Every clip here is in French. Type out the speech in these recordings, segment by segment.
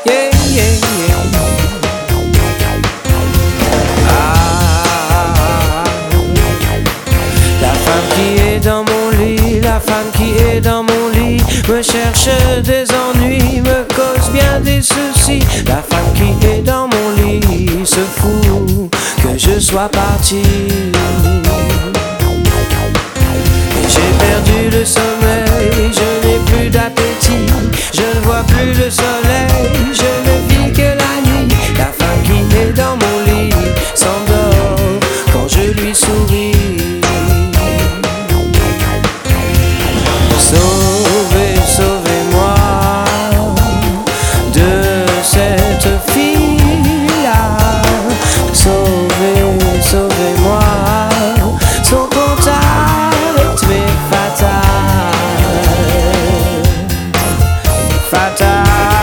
yeah, yeah, yeah. La femme qui est dans mon lit, la femme qui est dans mon lit me cherche des ennuis, me cause bien des soucis. La femme qui est dans mon lit se fout que je sois parti. Et j'ai perdu le sommeil, je n'ai plus d'appétit, je ne vois plus le soleil, je ne vis que la nuit. La femme qui est dans mon lit s'endort quand je lui souris. Sauvez, sauvez-moi de cette fille-là. Sauvez, sauvez-moi, son contact m'est fatal. Fatal.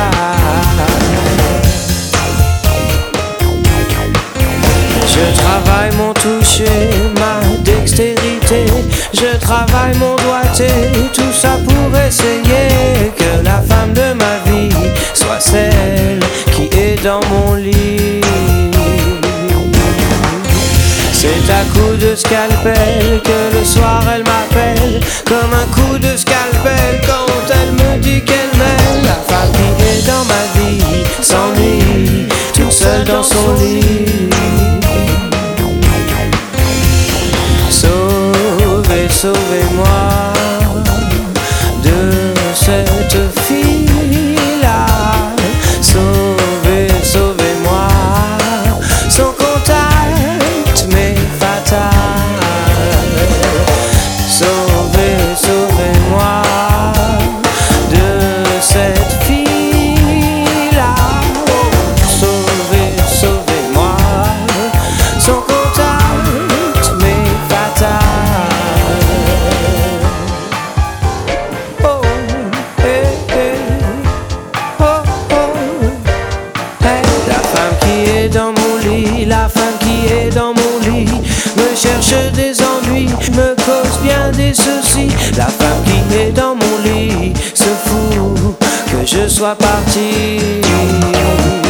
Je travaille mon toucher, ma dextérité, je travaille mon doigté, tout ça pour essayer que la femme de ma vie soit celle qui est dans mon lit. C'est à coup de scalpel que le soir elle m'appelle, comme un coup de scalpel quand elle me dit qu'elle m'aime. La femme qui est dans ma vie s'ennuie toute seule dans son lit. Sauvez, sauvez-moi de cette fille-là. Sauvez, sauvez-moi, son contact m'est fatal. Sauvez, sauvez-moi de cette fille-là. Sauvez, sauvez-moi, son contact m'est fatal. Oh, hey, hey. Oh, oh, hey. La femme qui est dans mon lit, la femme qui est dans mon lit me cherche des ennuis, me cause bien des soucis. La femme qui est dans mon lit se fout que je sois parti.